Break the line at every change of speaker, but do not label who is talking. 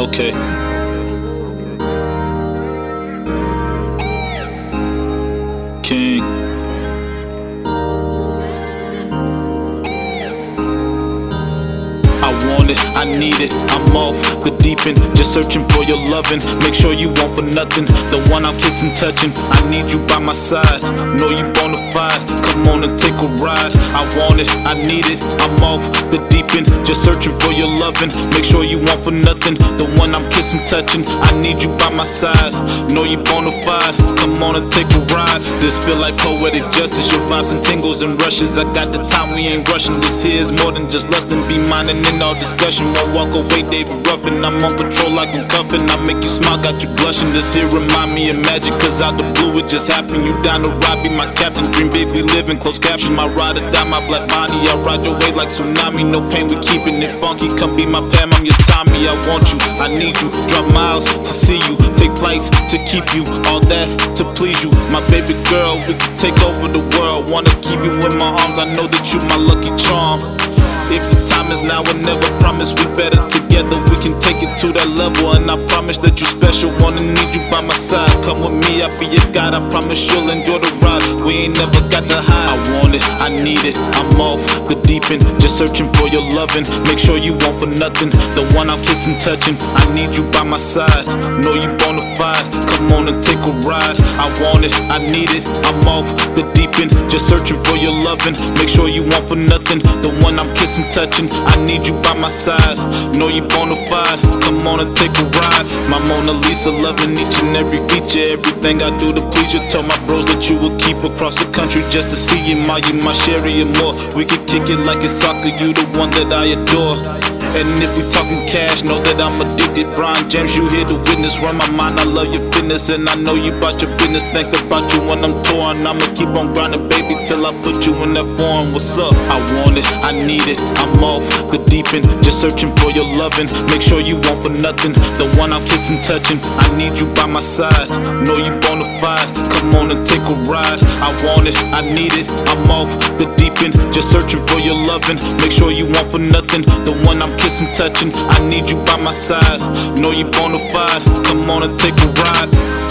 Okay. King. I want it, I need it, I'm off the deep end, just searching for your loving. Make sure you want for nothing, the one I'm kissing, touching. I need you by my side, know you bonafide. Come on and take a ride. I want it, I need it, I'm off the deep end, just searching for your loving. Make sure you want for nothing, the one I'm kissing, touching. I need you by my side, know you bonafide. Come on and take a ride. This feel like poetic justice, your vibes and tingles and rushes. I got the time, we ain't rushing. This here is more than just lust and be minding in all discussion. Won't walk away, David Ruffin. I'm on patrol like I'm cuffing. I make you smile, got you blushing. This here remind me of magic, cause out the blue it just happened. You down to ride, be my captain. Dream big, we live in close caption. My ride or die, my black body. I ride your way like tsunami. No pain, we keeping it funky. Come be my Pam, I'm your Tommy. I want you, I need you. Drop miles to see you, take flights to keep you. All that to please you, my baby girl. We can take over the world. Wanna keep you in my arms. I know that you my lucky charm. If the time is now or never, promise we better together. We can take it to that level, and I promise that you special. Wanna need you by my side. Come with me, I'll be your guide. I promise you'll enjoy the ride. We ain't never got to hide. I want it, I need it, I'm off the deep end, just searching for your loving. Make sure you want for nothing, the one I'm kissing, touching. I need you by my side, know you bonafide. Come on and take a ride. I want it, I need it, I'm off the deep end, just searching for your loving. Make sure you want for nothing, the one I'm kissing, touching. I need you by my side, know you bonafide. Come on and take a ride. My Mona Lisa, loving each and every feature. Everything I do to please you. Tell my bros that you will keep across the country just to see you, my Sherry and more. We can kick it like it's soccer, you the one that I adore. And if we talking cash, know that I'm addicted. Brian James, you here to witness. Run my mind, I love your fitness, and I know you about your business. Think about you when I'm torn. I'ma keep on grinding, baby, till I put you in that form. What's up? I want it, I need it, I'm off the deep end, just searching for your loving. Make sure you want for nothing, the one I'm kissing, touching. I need you by my side, know you bonafide. Come on and take a ride. I want it, I need it, I'm off the deep end, just searching for your loving. Make sure you want for nothing, the one I'm kissing, touching. I need you by my side, know you bonafide. Come on and take a ride.